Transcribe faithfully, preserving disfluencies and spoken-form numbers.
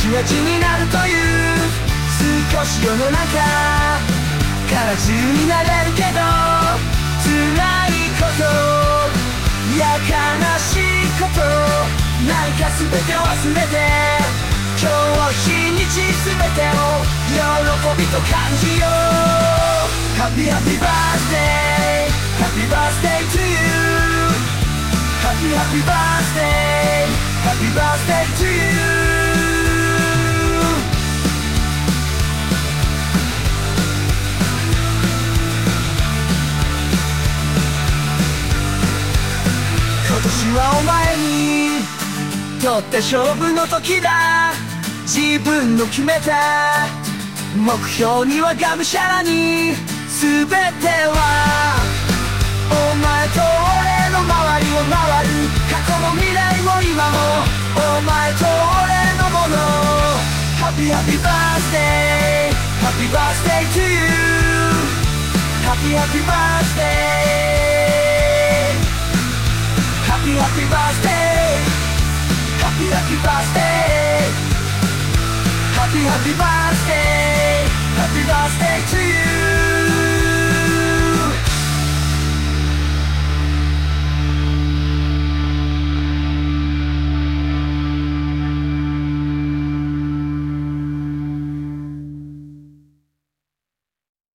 ちがちになるという少し世の中から自由になれるけど、辛いことや悲しいことなんか全てを忘れて、今日一日全てを喜びと感じよう。 Happy Happy Birthday Happy Birthday to you Happy Happy Birthday Happy Birthday to you。今年はお前にとって勝負の時だ。自分の決めた目標にはがむしゃらに、全てはお前と俺の周りを回る。過去も未来も今もお前と俺のもの。 Happy Happy Birthday Happy Birthday to you Happy Happy Birthday Happy Happy Birthday Happy Happy Birthday Happy Happy Birthday Happy Birthday to you